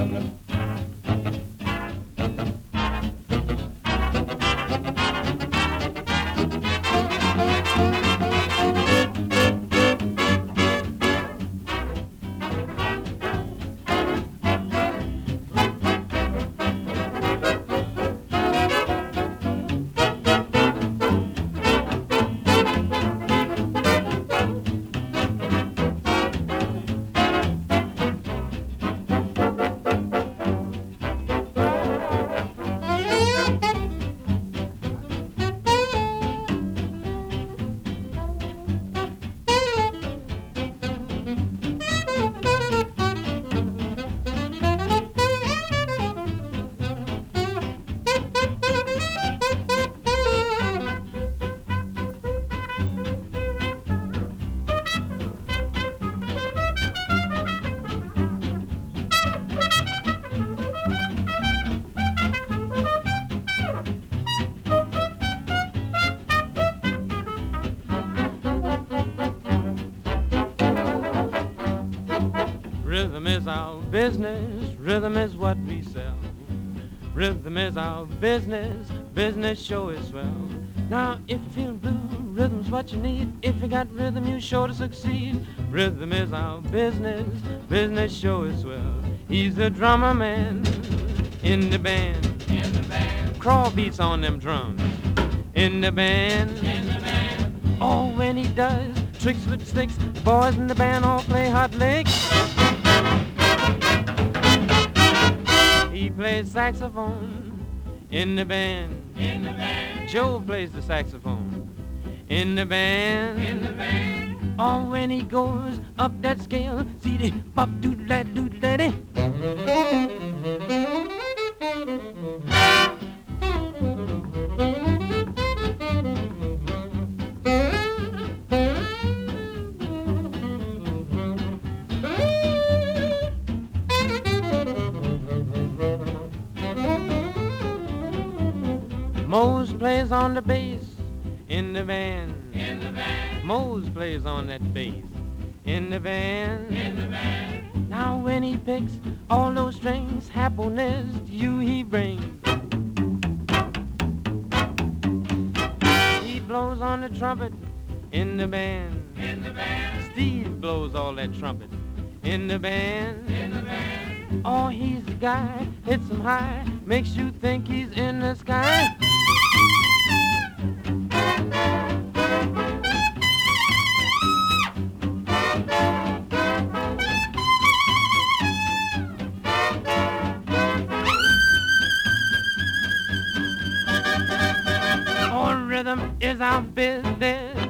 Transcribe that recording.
Rhythm is our business, rhythm is what we sell. Rhythm is our business, business sure is swell. Now if you feel blue, rhythm's what you need. If you got rhythm, you sure to succeed. Rhythm is our business, business sure is swell. He's the drummer man in the band. In the band. Crawl beats on them drums. In the band. In the band. Oh, when he does tricks with sticks, the boys in the band all play hot licks. He plays saxophone in the band. In the band. Joe plays the saxophone in the band. In the band. Oh, when he goes up that scale, see the pop doodle doodle daddy. Mose plays on the bass in the band. In the band. Mose plays on that bass in the band. In the band. Now when he picks all those strings, happiness to you he brings. He blows on the trumpet in the band. In the band. Steve blows all that trumpet in the band. In the band. Oh, he's the guy, hits him high, makes you think he's in the sky. Oh, rhythm is our business,